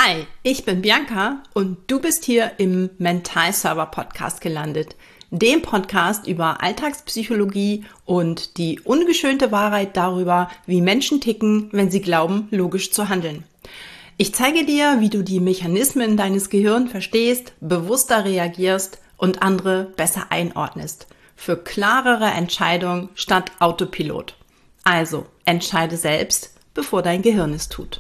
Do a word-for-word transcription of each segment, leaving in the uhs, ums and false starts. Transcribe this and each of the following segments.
Hi, ich bin Bianca und du bist hier im Mental Server Podcast gelandet, dem Podcast über Alltagspsychologie und die ungeschönte Wahrheit darüber, wie Menschen ticken, wenn sie glauben, logisch zu handeln. Ich zeige dir, wie du die Mechanismen deines Gehirns verstehst, bewusster reagierst und andere besser einordnest. Für klarere Entscheidungen statt Autopilot. Also, entscheide selbst, bevor dein Gehirn es tut.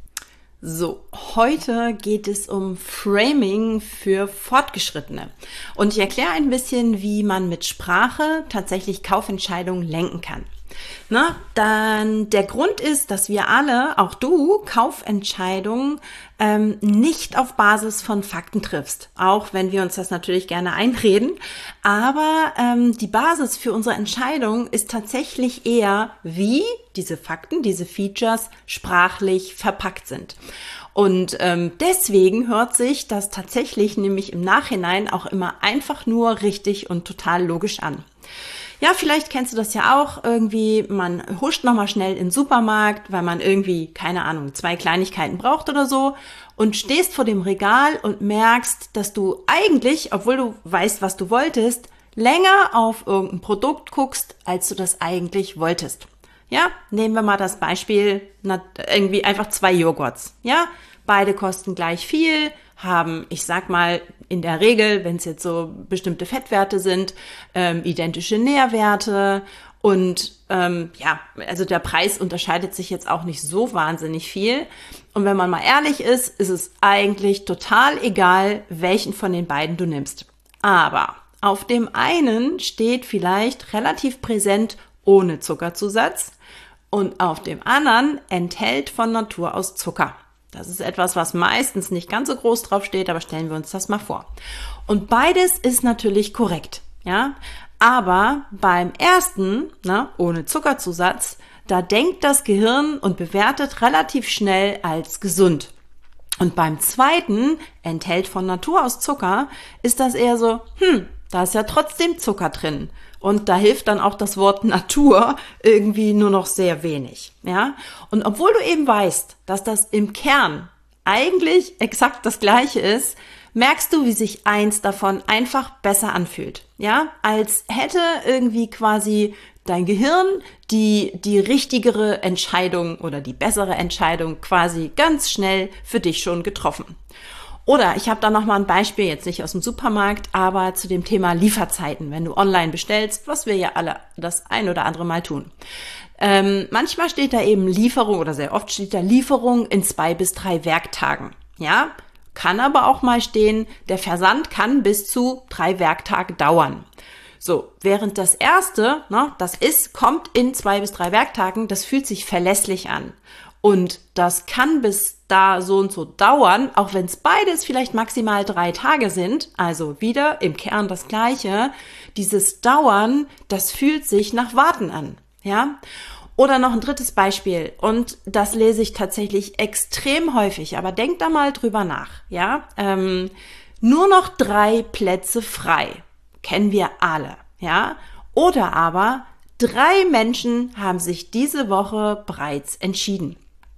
So, heute geht es um Framing für Fortgeschrittene. Und ich erkläre ein bisschen, wie man mit Sprache tatsächlich Kaufentscheidungen lenken kann. Na, dann der Grund ist, dass wir alle, auch du, Kaufentscheidungen ähm, nicht auf Basis von Fakten triffst. Auch wenn wir uns das natürlich gerne einreden. Aber ähm, die Basis für unsere Entscheidung ist tatsächlich eher, wie diese Fakten, diese Features sprachlich verpackt sind. Und ähm, deswegen hört sich das tatsächlich nämlich im Nachhinein auch immer einfach nur richtig und total logisch an. Ja, vielleicht kennst du das ja auch irgendwie, man huscht nochmal schnell in den Supermarkt, weil man irgendwie, keine Ahnung, zwei Kleinigkeiten braucht oder so und stehst vor dem Regal und merkst, dass du eigentlich, obwohl du weißt, was du wolltest, länger auf irgendein Produkt guckst, als du das eigentlich wolltest. Ja, nehmen wir mal das Beispiel, na, irgendwie einfach zwei Joghurts. Ja, beide kosten gleich viel, haben, ich sag mal, in der Regel, wenn es jetzt so bestimmte Fettwerte sind, ähm, identische Nährwerte und ähm, ja, also der Preis unterscheidet sich jetzt auch nicht so wahnsinnig viel. Und wenn man mal ehrlich ist, ist es eigentlich total egal, welchen von den beiden du nimmst. Aber auf dem einen steht vielleicht relativ präsent ohne Zuckerzusatz und auf dem anderen enthält von Natur aus Zucker. Das ist etwas, was meistens nicht ganz so groß drauf steht, aber stellen wir uns das mal vor. Und beides ist natürlich korrekt, ja. Aber beim ersten, ne, ohne Zuckerzusatz, da denkt das Gehirn und bewertet relativ schnell als gesund. Und beim zweiten, enthält von Natur aus Zucker, ist das eher so, hm, da ist ja trotzdem Zucker drin. Und da hilft dann auch das Wort Natur irgendwie nur noch sehr wenig, ja. Und obwohl du eben weißt, dass das im Kern eigentlich exakt das Gleiche ist, merkst du, wie sich eins davon einfach besser anfühlt, ja. Als hätte irgendwie quasi dein Gehirn die, die richtigere Entscheidung oder die bessere Entscheidung quasi ganz schnell für dich schon getroffen. Oder ich habe da nochmal ein Beispiel, jetzt nicht aus dem Supermarkt, aber zu dem Thema Lieferzeiten, wenn du online bestellst, was wir ja alle das ein oder andere Mal tun. Ähm, manchmal steht da eben Lieferung oder sehr oft steht da Lieferung in zwei bis drei Werktagen. Ja, kann aber auch mal stehen, der Versand kann bis zu drei Werktage dauern. So, während das erste, ne, das ist, kommt in zwei bis drei Werktagen, das fühlt sich verlässlich an. Und das kann bis da so und so dauern, auch wenn es beides vielleicht maximal drei Tage sind, also wieder im Kern das Gleiche. Dieses Dauern, das fühlt sich nach Warten an, ja. Oder noch ein drittes Beispiel und das lese ich tatsächlich extrem häufig, aber denk da mal drüber nach, ja. Ähm, nur noch drei Plätze frei, kennen wir alle, ja. Oder aber drei Menschen haben sich diese Woche bereits entschieden.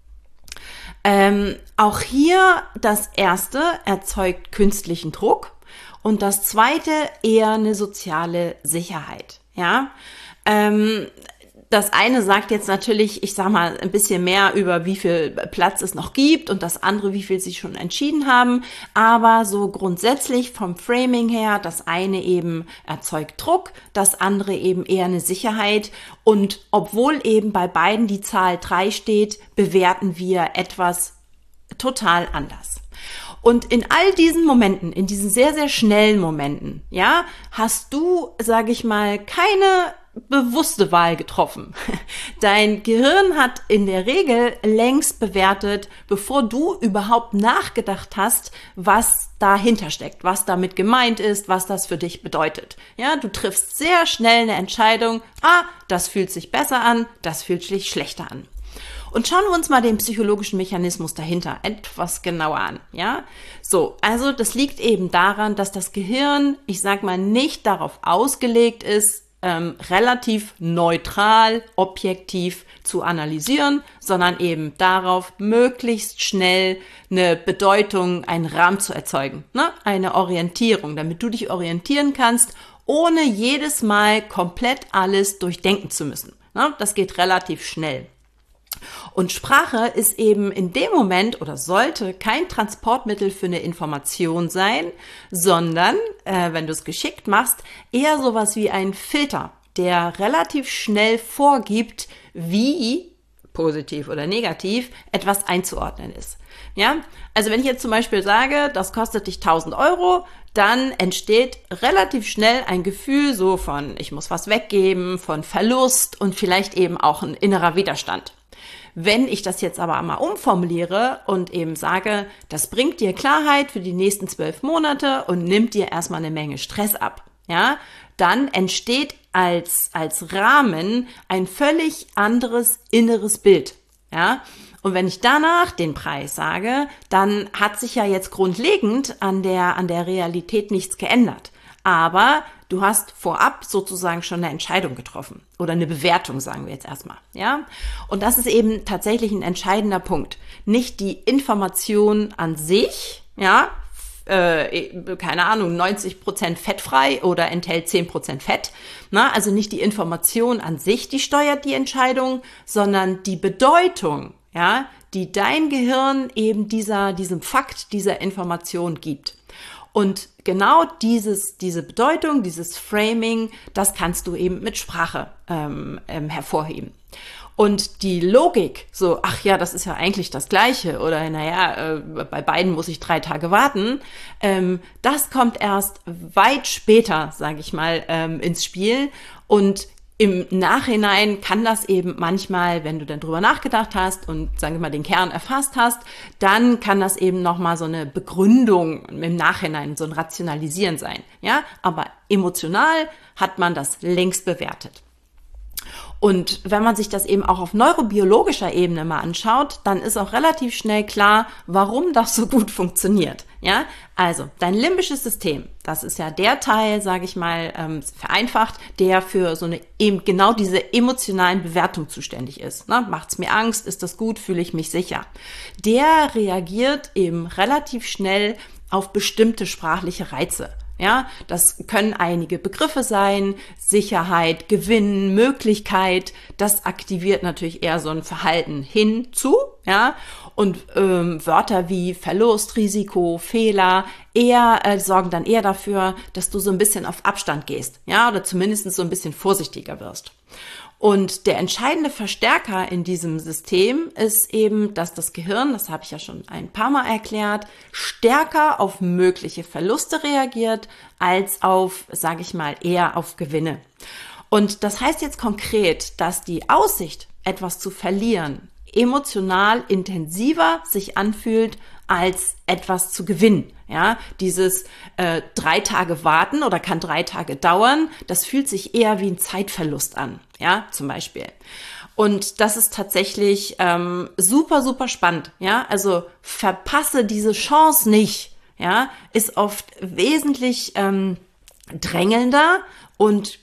Ähm, auch hier das erste erzeugt künstlichen Druck und das zweite eher eine soziale Sicherheit. Ja, ähm, das eine sagt jetzt natürlich, ich sag mal, ein bisschen mehr über wie viel Platz es noch gibt und das andere, wie viel sie schon entschieden haben. Aber so grundsätzlich vom Framing her, das eine eben erzeugt Druck, das andere eben eher eine Sicherheit. Und obwohl eben bei beiden die Zahl drei steht, bewerten wir etwas total anders. Und in all diesen Momenten, in diesen sehr, sehr schnellen Momenten, ja, hast du, sage ich mal, keine bewusste Wahl getroffen. Dein Gehirn hat in der Regel längst bewertet, bevor du überhaupt nachgedacht hast, was dahinter steckt, was damit gemeint ist, was das für dich bedeutet. Ja, du triffst sehr schnell eine Entscheidung, ah, das fühlt sich besser an, das fühlt sich schlechter an. Und schauen wir uns mal den psychologischen Mechanismus dahinter etwas genauer an, ja? So, also das liegt eben daran, dass das Gehirn, ich sag mal, nicht darauf ausgelegt ist, ähm, relativ neutral, objektiv zu analysieren, sondern eben darauf, möglichst schnell eine Bedeutung, einen Rahmen zu erzeugen, ne? Eine Orientierung, damit du dich orientieren kannst, ohne jedes Mal komplett alles durchdenken zu müssen. Ne? Das geht relativ schnell. Und Sprache ist eben in dem Moment oder sollte kein Transportmittel für eine Information sein, sondern, äh, wenn du es geschickt machst, eher sowas wie ein Filter, der relativ schnell vorgibt, wie positiv oder negativ etwas einzuordnen ist. Ja, also wenn ich jetzt zum Beispiel sage, das kostet dich tausend Euro, dann entsteht relativ schnell ein Gefühl so von, ich muss was weggeben, von Verlust und vielleicht eben auch ein innerer Widerstand. Wenn ich das jetzt aber einmal umformuliere und eben sage, das bringt dir Klarheit für die nächsten zwölf Monate und nimmt dir erstmal eine Menge Stress ab, ja, dann entsteht als, als Rahmen ein völlig anderes inneres Bild, ja. Und wenn ich danach den Preis sage, dann hat sich ja jetzt grundlegend an der, an der Realität nichts geändert. Aber du hast vorab sozusagen schon eine Entscheidung getroffen oder eine Bewertung, sagen wir jetzt erstmal, ja. Und das ist eben tatsächlich ein entscheidender Punkt. Nicht die Information an sich, ja, äh, keine Ahnung, neunzig Prozent fettfrei oder enthält zehn Prozent Fett. Na, also nicht die Information an sich, die steuert die Entscheidung, sondern die Bedeutung, ja, die dein Gehirn eben dieser, diesem Fakt, dieser Information gibt. Und genau dieses, diese Bedeutung, dieses Framing, das kannst du eben mit Sprache ähm, ähm, hervorheben. Und die Logik, so, ach ja, das ist ja eigentlich das Gleiche oder naja, äh, bei beiden muss ich drei Tage warten, ähm, das kommt erst weit später, sage ich mal, ähm, ins Spiel. Und im Nachhinein kann das eben manchmal, wenn du dann drüber nachgedacht hast und, sagen wir mal, den Kern erfasst hast, dann kann das eben nochmal so eine Begründung im Nachhinein, so ein Rationalisieren sein. Ja, aber emotional hat man das längst bewertet. Und wenn man sich das eben auch auf neurobiologischer Ebene mal anschaut, dann ist auch relativ schnell klar, warum das so gut funktioniert. Ja, also dein limbisches System, das ist ja der Teil, sage ich mal, ähm, vereinfacht, der für so eine eben genau diese emotionalen Bewertungen zuständig ist. Ne? Macht's mir Angst? Ist das gut? Fühle ich mich sicher? Der reagiert eben relativ schnell auf bestimmte sprachliche Reize. Ja, das können einige Begriffe sein, Sicherheit, Gewinn, Möglichkeit. Das aktiviert natürlich eher so ein Verhalten hinzu, ja. Und ähm, Wörter wie Verlust, Risiko, Fehler eher äh, sorgen dann eher dafür, dass du so ein bisschen auf Abstand gehst, ja, oder zumindest so ein bisschen vorsichtiger wirst. Und der entscheidende Verstärker in diesem System ist eben, dass das Gehirn, das habe ich ja schon ein paar Mal erklärt, stärker auf mögliche Verluste reagiert als auf, sage ich mal, eher auf Gewinne. Und das heißt jetzt konkret, dass die Aussicht, etwas zu verlieren, emotional intensiver sich anfühlt, als etwas zu gewinnen. Ja, dieses äh, drei Tage warten oder kann drei Tage dauern, das fühlt sich eher wie ein Zeitverlust an, ja, zum Beispiel. Und das ist tatsächlich ähm, super, super spannend, ja, also verpasse diese Chance nicht, ja, ist oft wesentlich ähm, drängelnder und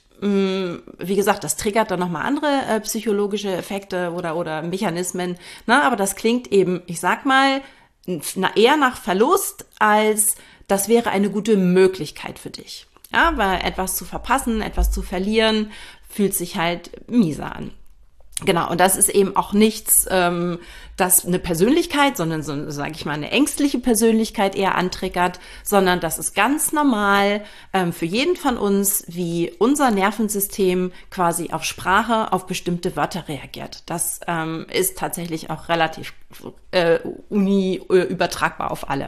wie gesagt, das triggert dann nochmal andere äh, psychologische Effekte oder, oder Mechanismen, ne? Aber das klingt eben, ich sag mal, na, eher nach Verlust, als das wäre eine gute Möglichkeit für dich. Ja, weil etwas zu verpassen, etwas zu verlieren, fühlt sich halt mieser an. Genau, und das ist eben auch nichts, ähm, das eine Persönlichkeit, sondern so, sage ich mal, eine ängstliche Persönlichkeit eher antriggert, sondern das ist ganz normal ähm, für jeden von uns, wie unser Nervensystem quasi auf Sprache, auf bestimmte Wörter reagiert. Das ähm, ist tatsächlich auch relativ äh, uni äh, übertragbar auf alle.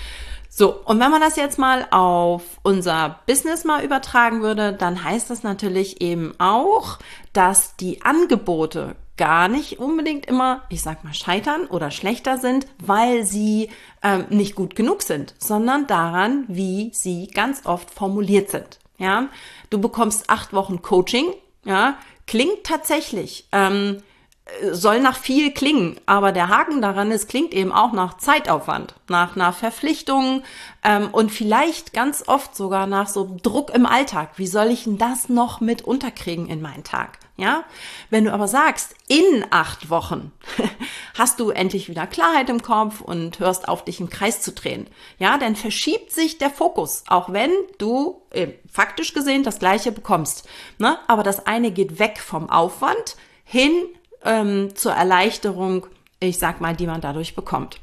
So, und wenn man das jetzt mal auf unser Business mal übertragen würde, dann heißt das natürlich eben auch, dass die Angebote gar nicht unbedingt immer, ich sag mal, scheitern oder schlechter sind, weil sie ähm, nicht gut genug sind, sondern daran, wie sie ganz oft formuliert sind. Ja, du bekommst acht Wochen Coaching, ja, klingt tatsächlich ähm, soll nach viel klingen, aber der Haken daran ist, klingt eben auch nach Zeitaufwand, nach einer Verpflichtung ähm, und vielleicht ganz oft sogar nach so Druck im Alltag. Wie soll ich denn das noch mit unterkriegen in meinen Tag? Ja, wenn du aber sagst, in acht Wochen hast du endlich wieder Klarheit im Kopf und hörst auf, dich im Kreis zu drehen, ja, dann verschiebt sich der Fokus, auch wenn du äh, faktisch gesehen das Gleiche bekommst, ne? Aber das eine geht weg vom Aufwand hin ähm, zur Erleichterung, ich sag mal, die man dadurch bekommt.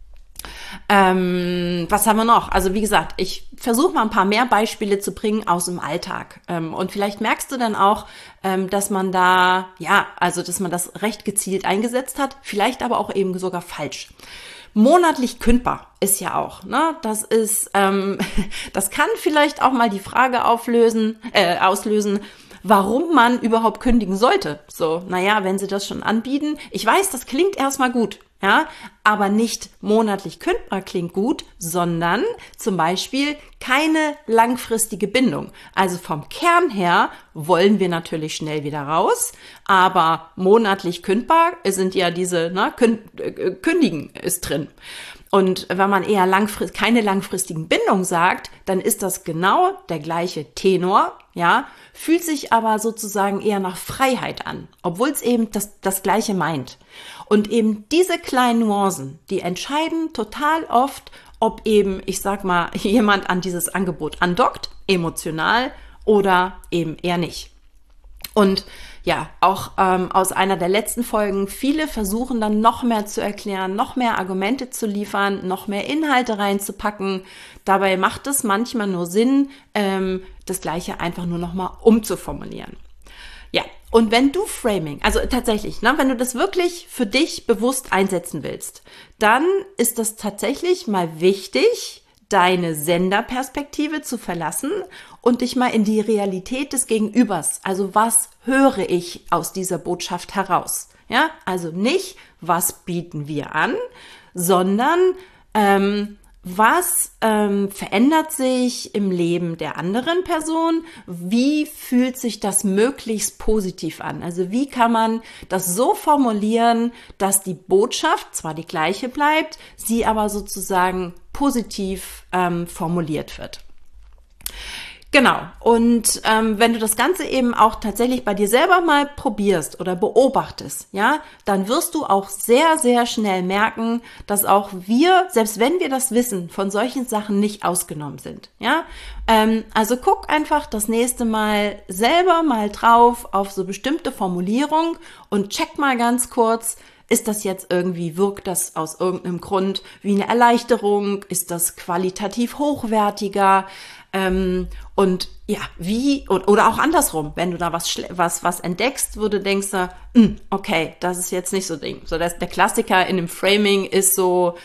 Ähm, was haben wir noch? Also wie gesagt, ich versuche mal ein paar mehr Beispiele zu bringen aus dem Alltag. Ähm, und vielleicht merkst du dann auch, ähm, dass man da, ja, also dass man das recht gezielt eingesetzt hat, vielleicht aber auch eben sogar falsch. Monatlich kündbar ist ja auch, ne? Das ist, ähm, das kann vielleicht auch mal die Frage auflösen, äh, auslösen, warum man überhaupt kündigen sollte. So, naja, wenn sie das schon anbieten. Ich weiß, das klingt erstmal gut, ja, aber nicht monatlich kündbar klingt gut, sondern zum Beispiel keine langfristige Bindung. Also vom Kern her wollen wir natürlich schnell wieder raus, aber monatlich kündbar sind ja diese, ne, kündigen ist drin. Und wenn man eher langfristig, keine langfristigen Bindung sagt, dann ist das genau der gleiche Tenor, ja, fühlt sich aber sozusagen eher nach Freiheit an, obwohl es eben das, das Gleiche meint. Und eben diese kleinen Nuancen, die entscheiden total oft, ob eben, ich sag mal, jemand an dieses Angebot andockt, emotional oder eben eher nicht. Und ja, auch ähm, aus einer der letzten Folgen, viele versuchen dann noch mehr zu erklären, noch mehr Argumente zu liefern, noch mehr Inhalte reinzupacken. Dabei macht es manchmal nur Sinn, ähm, das Gleiche einfach nur noch mal umzuformulieren. Ja, und wenn du Framing, also tatsächlich, ne, wenn du das wirklich für dich bewusst einsetzen willst, dann ist das tatsächlich mal wichtig, deine Senderperspektive zu verlassen und dich mal in die Realität des Gegenübers, also was höre ich aus dieser Botschaft heraus? Ja, also nicht, was bieten wir an, sondern ähm, was ähm, verändert sich im Leben der anderen Person? Wie fühlt sich das möglichst positiv an? Also wie kann man das so formulieren, dass die Botschaft zwar die gleiche bleibt, sie aber sozusagen positiv ähm, formuliert wird? Genau. Und ähm, wenn du das Ganze eben auch tatsächlich bei dir selber mal probierst oder beobachtest, ja, dann wirst du auch sehr, sehr schnell merken, dass auch wir, selbst wenn wir das wissen, von solchen Sachen nicht ausgenommen sind. Ja, ähm, also guck einfach das nächste Mal selber mal drauf auf so bestimmte Formulierung und check mal ganz kurz, ist das jetzt irgendwie, wirkt das aus irgendeinem Grund wie eine Erleichterung? Ist das qualitativ hochwertiger? Ähm, und ja, wie, oder auch andersrum, wenn du da was, was, was entdeckst, wo du denkst, okay, das ist jetzt nicht so Ding. So, das, der Klassiker in dem Framing ist so,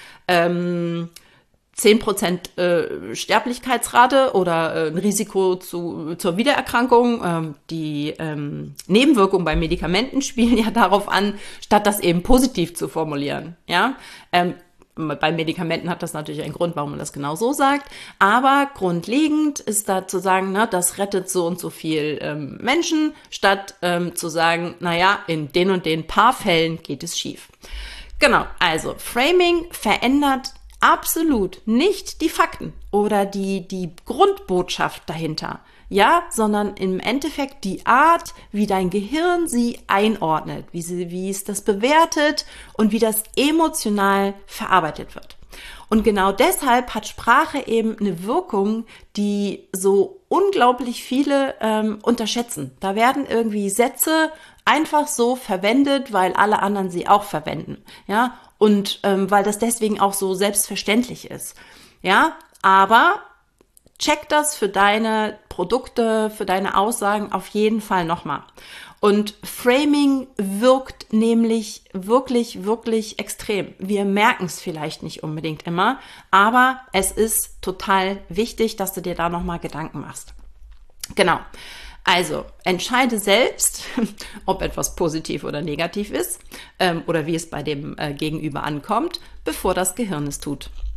ähm, zehn Prozent äh, Sterblichkeitsrate oder äh, ein Risiko zu, zur Wiedererkrankung. Ähm, die ähm, Nebenwirkungen bei Medikamenten spielen ja darauf an, statt das eben positiv zu formulieren. Ja, ähm, bei Medikamenten hat das natürlich einen Grund, warum man das genau so sagt. Aber grundlegend ist da zu sagen, na, das rettet so und so viel ähm, Menschen, statt ähm, zu sagen, naja, in den und den paar Fällen geht es schief. Genau, also Framing verändert absolut nicht die Fakten oder die, die Grundbotschaft dahinter, ja, sondern im Endeffekt die Art, wie dein Gehirn sie einordnet, wie sie, wie es das bewertet und wie das emotional verarbeitet wird. Und genau deshalb hat Sprache eben eine Wirkung, die so unglaublich viele ähm, unterschätzen. Da werden irgendwie Sätze einfach so verwendet, weil alle anderen sie auch verwenden, ja, und ähm, weil das deswegen auch so selbstverständlich ist, ja, aber check das für deine Produkte, für deine Aussagen auf jeden Fall nochmal. Und Framing wirkt nämlich wirklich, wirklich extrem. Wir merken es vielleicht nicht unbedingt immer, aber es ist total wichtig, dass du dir da nochmal Gedanken machst. Genau. Also entscheide selbst, ob etwas positiv oder negativ ist ähm, oder wie es bei dem äh, Gegenüber ankommt, bevor das Gehirn es tut.